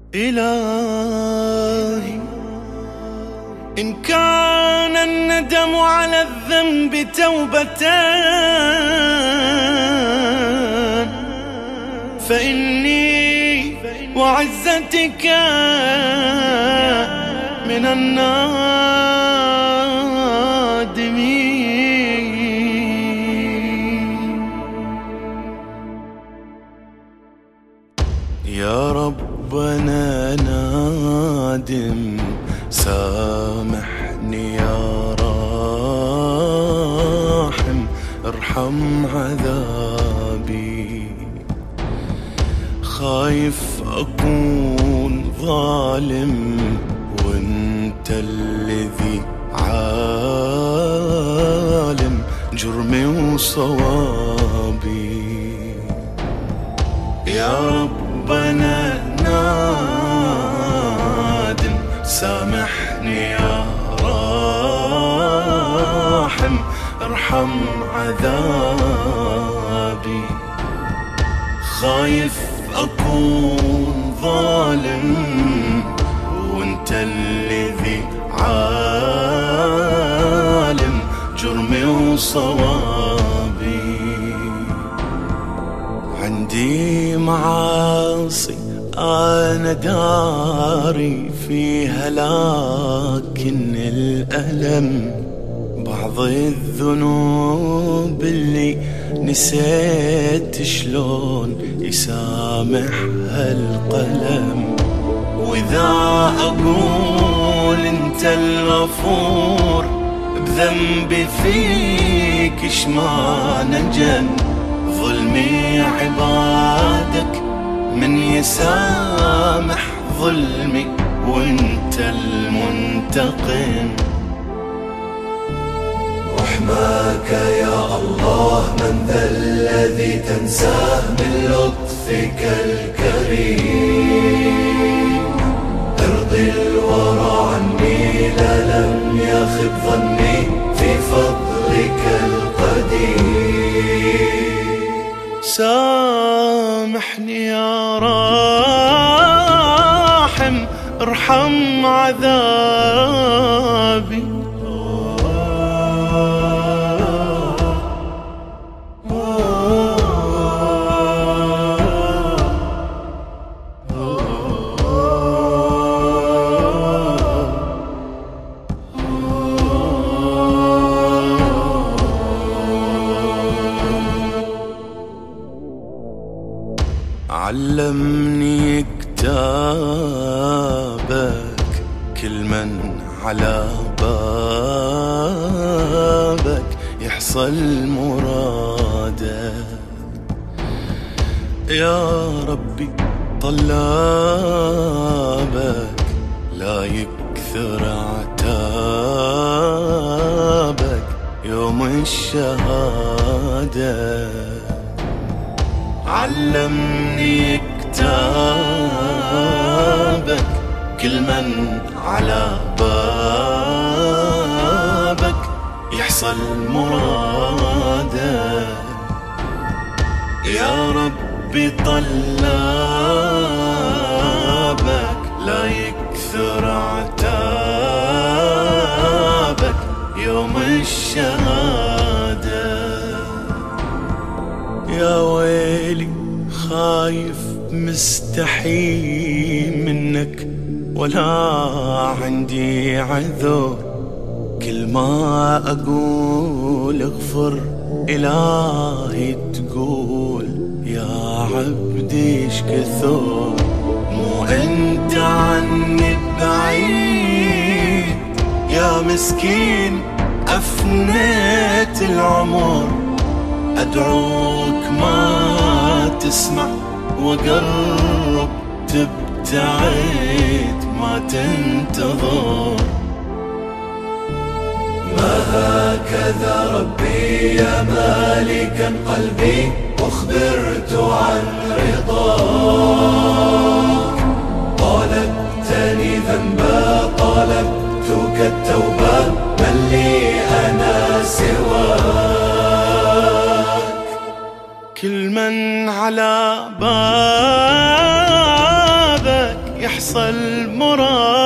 إلهي إن كان الندم على الذنب توبتان فإني وعزتك من النادمين. يا ربنا نادم سامحني يا راحم ارحم عذابي، خايف أكون ظالم وانت الذي عالم جرمي وصوابي. يا ربنا نادم سامحني يا راحم ارحم عذابي، خايف أكون ظالم وانت الذي عالم جرمي وصوابي. عندي معاصي أنا داري فيها لكن الألم بعض الذنوب اللي نسيت شلون يسامحها القلم. وإذا أقول أنت الغفور بذنبي فيك إشما نجن، ظلمي عبادك من يسامح ظلمي وانت المنتقم. رحمك يا الله من ذا الذي تنساه من لطفك الكريم، ارضي الورى عني لا لم يخب ظني في فضلك القديم. سامحني يا راحم ارحم عذابي، علمني كتابك كل من على بابك يحصل مراده. يا ربي طلابك لا يكثر عتابك يوم الشهادة. علمني كتابك كل من على بابك يحصل مراده. يا ربي طلابك لا يكثر عتابك يوم الشهادة. يا ويلي خايف مستحي منك ولا عندي عذر، كل ما أقول اغفر إلهي تقول يا عبدي ايش كثر. مو أنت عني بعيد يا مسكين أفنيت العمر، أدعوك ما تسمع وقرب تبتعد ما تنتظر. ما هكذا ربي يا مالكا قلبي أخبرت عن رضاك، طالبتني ذنبا طالبتك التوبة من لي أنا سواك. كل من على بابك يحصل مراد.